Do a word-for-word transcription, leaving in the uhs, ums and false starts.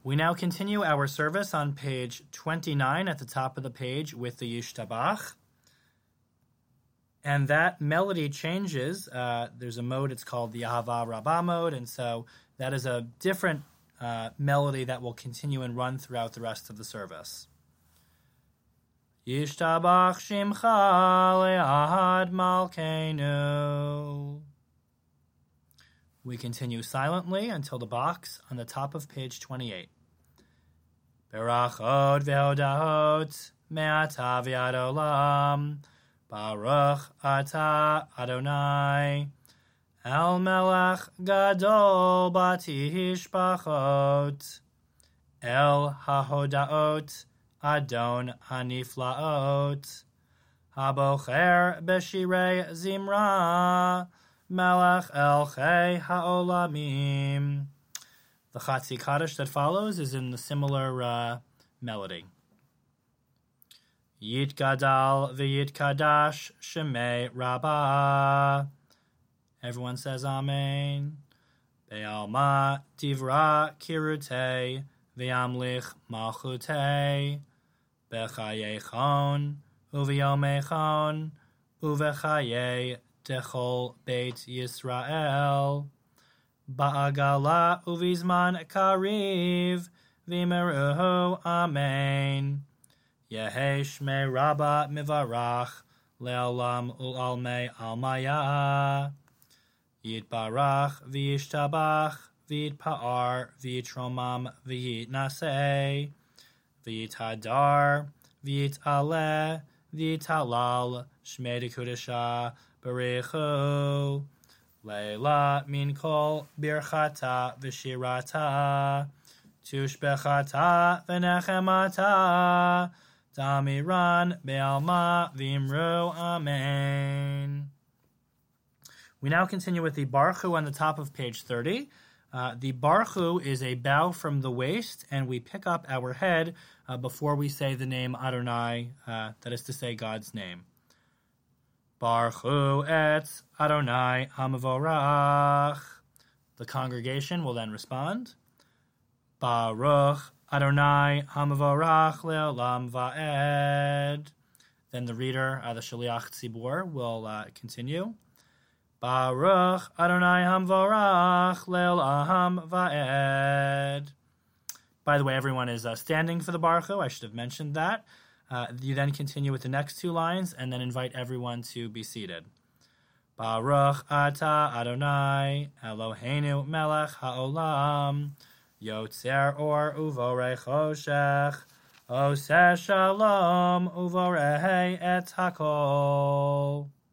We now continue our service on page twenty-nine at the top of the page with the Yishtabach. And that melody changes. Uh, there's a mode, it's called the Ahava Rabbah mode, and so that is a different uh, melody that will continue and run throughout the rest of the service. Yishtabach Shimcha Le'ahad Malkeinu. We continue silently until the box on the top of page twenty-eight. Berachot ve'hodahot me'ata v'ad olam Baruch ata Adonai El melech gadol batishbachot El hahodaot Adon haniflaot Habocher b'shirei zimra Melech el chei ha'olamim. The Chatzi Kaddish that follows is in the similar uh, melody. Yit gadal v'yit kadash shemei rabbah. Everyone says Amen. Be'alma tivra kirutei v'yamlich malchutei b'chayechon u'v'yomechon u'v'chayei Dechol Beit Yisrael Ba'agala Uvizman Kariv Vimeruhu Amen Yehe Shmei Rabba Mivarach Le'olam U'almei Almaya Yitbarach V'yishtabach V'yitpa'ar V'yitromam V'yitnaseh V'yithadar V'yitaleh V'yitalal Shmei Dekudesha Barechu Leila min kol birchata v'shirata tushbechata v'nechemata damiran be'alma v'imru amen. We now continue with the Baruch Hu on the top of page thirty. Uh, the Baruch Hu is a bow from the waist, and we pick up our head uh, before we say the name Adonai, uh, that is to say God's name. Baruch Hu et Adonai Hamavorach. The congregation will then respond. Baruch Adonai Hamavorach Le'olam Va'ed. Then the reader, uh, the Shaliach Tzibur, will uh, continue. Baruch Adonai Hamavorach Le'olam Va'ed. By the way, everyone is uh, standing for the Baruch Hu. I should have mentioned that. Uh, you then continue with the next two lines and then invite everyone to be seated. Baruch ata Adonai Eloheinu melech ha'olam Yotzer or uvorei choshech Oseh shalom uvorei et hakol.